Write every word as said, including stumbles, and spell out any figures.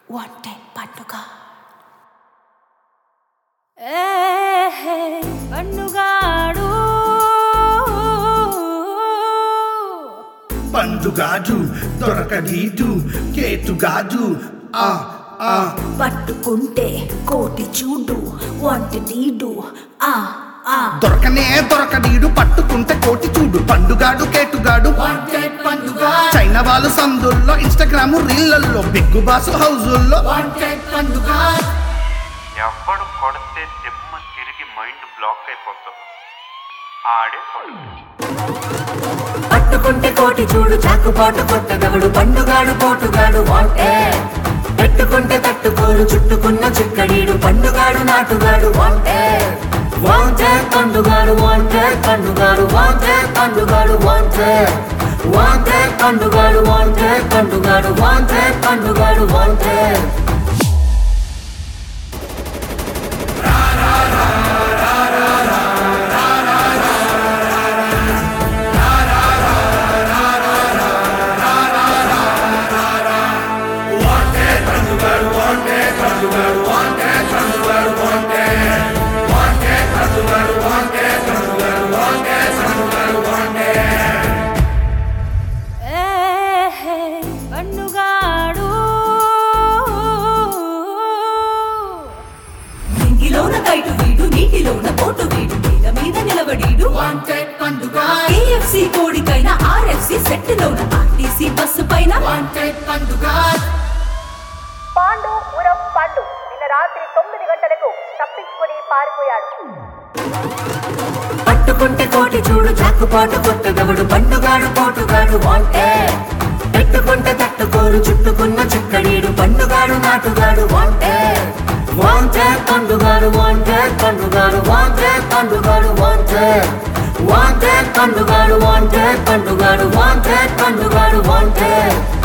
Wanted పండుగ పండుగాడు పండుగాడు దొరకనీడు కేటుగాడు ఆ ఆ పట్టుకుంటే కోటి చూడు వాంటెడ్ ఆ ఆ దొరకనే దొరకనీడు పట్టుకుంటే కోటి చూడు పండుగాడు కేటుగాడు వాంటెడ్ పండుగ చైనా వాళ్ళు సందుల్లో ఇన్స్టాగ్రామ్ రీళ్లలో బిగ్గు బాసు హౌజుల్లో వాంటెడ్ పండుగ ఎవడు కొడితే దిమ్మ తిరిగి మైండ్ బ్లాక్ అయిపోతుంది ఆడే పట్టుకుంటే కోటి చూడు చాకుపాటు కొట్టగవడు పండుగాడు పోటుగాడు వాంటే పెట్టుకుంటే తట్టుకోరు చుట్టుకున్న చిక్కడీడు పండుగాడు నాటుగాడు వాంటే వాంటే పండుగాడు వాంటే పండుగాడు వాంటే పండుగాడు వాంటే వాంటే పండుగాడు వాంటే పండుగాడు వాంటే పండుగాడు వాంటే పండుగాడు నింగిలోన కైటు వీడు నీటిలోన పోటు వీడు మీద మీద నిలబడీడు వాంటెడ్ పండుగ కేఎఫ్సి కోడికైనా ఆర్ఎఫ్సి సెట్ లోన ఆర్టీసీ బస్సు పైన వాంటెడ్ పండుగ పాండు ఉరఫ్ పండు నిన్న రాత్రి తొమ్మిది గంటలకు తప్పించుకుని పారిపోయాడు. పట్టుకుంటే కోటి చూడు చాకుపాటు కొట్టగవడు పండుగాడు పోటుగాడు వాంటే పెట్టుకుంటే తట్టుకోరు చుట్టుకున్న చిక్కడీడు పండుగాడు నాటుగాడు వాంటే వాంటే పండుగాడు వాంటే పండుగాడు వాంటే పండుగాడు వాంటే వాంటే పండుగాడు వాంటే పండుగాడు వాంటే పండుగాడు వాంటే